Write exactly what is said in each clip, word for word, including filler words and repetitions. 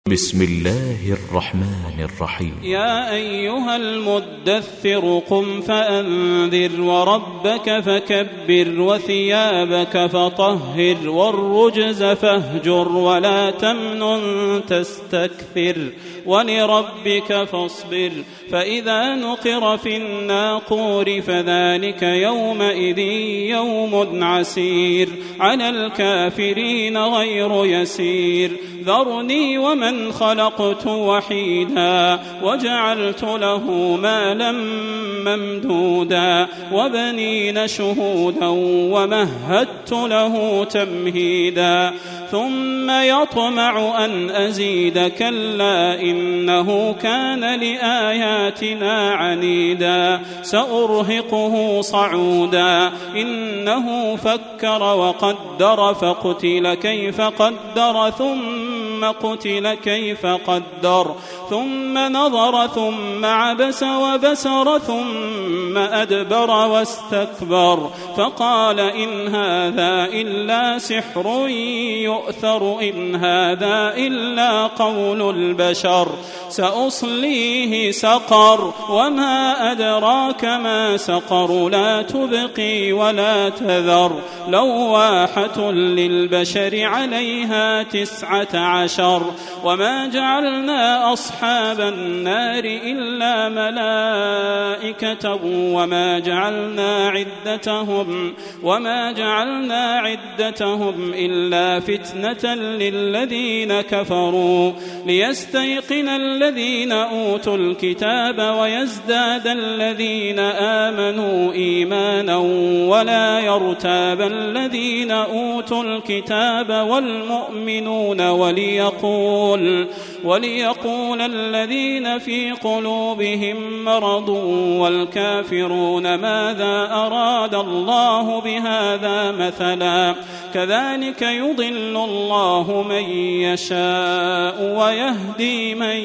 بسم الله الرحمن الرحيم. يا أيها المدثر قم فأنذر وربك فكبر وثيابك فطهر والرجز فاهجر ولا تمنن تستكثر ولربك فاصبر فإذا نقر في الناقور فذلك يومئذ يوم عسير على الكافرين غير يسير ذرني ومن خلقت وحيدا وجعلت له مالا ممدودا وبنين شهودا ومهدت له تمهيدا ثم يطمع أن أزيد كلا إنه كان لآياتنا عنيدا سأرهقه صعودا إنه فكر وقدر فقتل كيف قدر ثم قتل كيف قدر ثم نظر ثم عبس وبسر ثم أدبر واستكبر فقال إن هذا إلا سحر يؤثر إن هذا إلا قول البشر سأصليه سقر وما أدراك ما سقر لا تبقي ولا تذر لواحة للبشر عليها تسعة عشر وما جعلنا أصحاب النار إلا ملائكة وما جعلنا عدتهم وما جعلنا عدتهم إلا فتنة للذين كفروا ليستيقن الذين أوتوا الكتاب ويزداد الذين آمنوا إيمانا ولا يرتاب الذين أوتوا الكتاب والمؤمنون وليقول وليقول الذين في قلوبهم مرض والكافرون ماذا أراد الله بهذا مثلا كذلك يضل الله من يشاء ويهدي من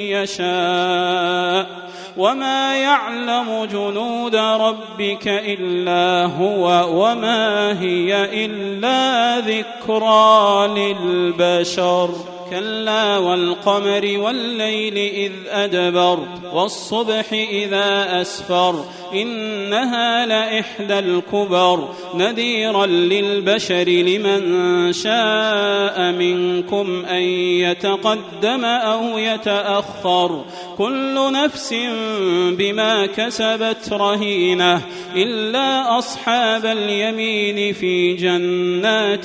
يشاء وما يعلم جنود ربك إلا هو وما هي إلا ذكرى للبشر كلا والقمر والليل إذ أدبر والصبح إذا أسفر إنها لإحدى الكبر نذيرا للبشر لمن شاء منكم أن يتقدم أو يتأخر كل نفس بما كسبت رهينة إلا أصحاب اليمين في جنات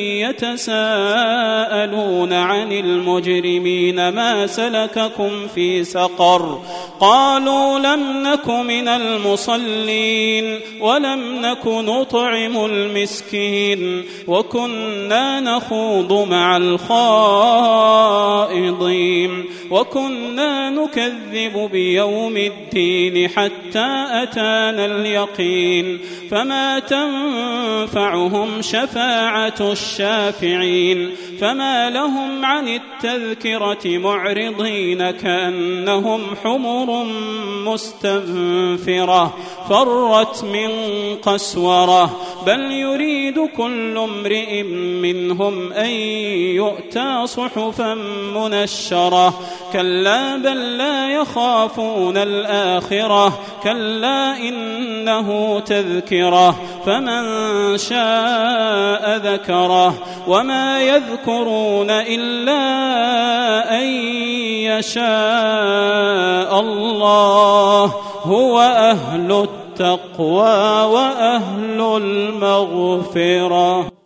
يتساءلون عن المجرمين ما سلككم في سقر قالوا لم نك من المصلين ولم نك نطعم المسكين وكنا نخوض مع الخائضين وكنا نكذب بيوم الدين حتى أتانا اليقين فما تنفعهم شفاعة الشافعين فما لهم عن التذكرة معرضين كأنهم حمر مستنفرة فرت من قسورة بل يريد كل امرئ منهم أن يؤتى صحفا منشرة كلا بل لا يخافون الآخرة كلا إنه تذكرة فمن شاء ذكره وما يذكرون إلا أن يشاء الله هو أهل التقوى وأهل المغفرة.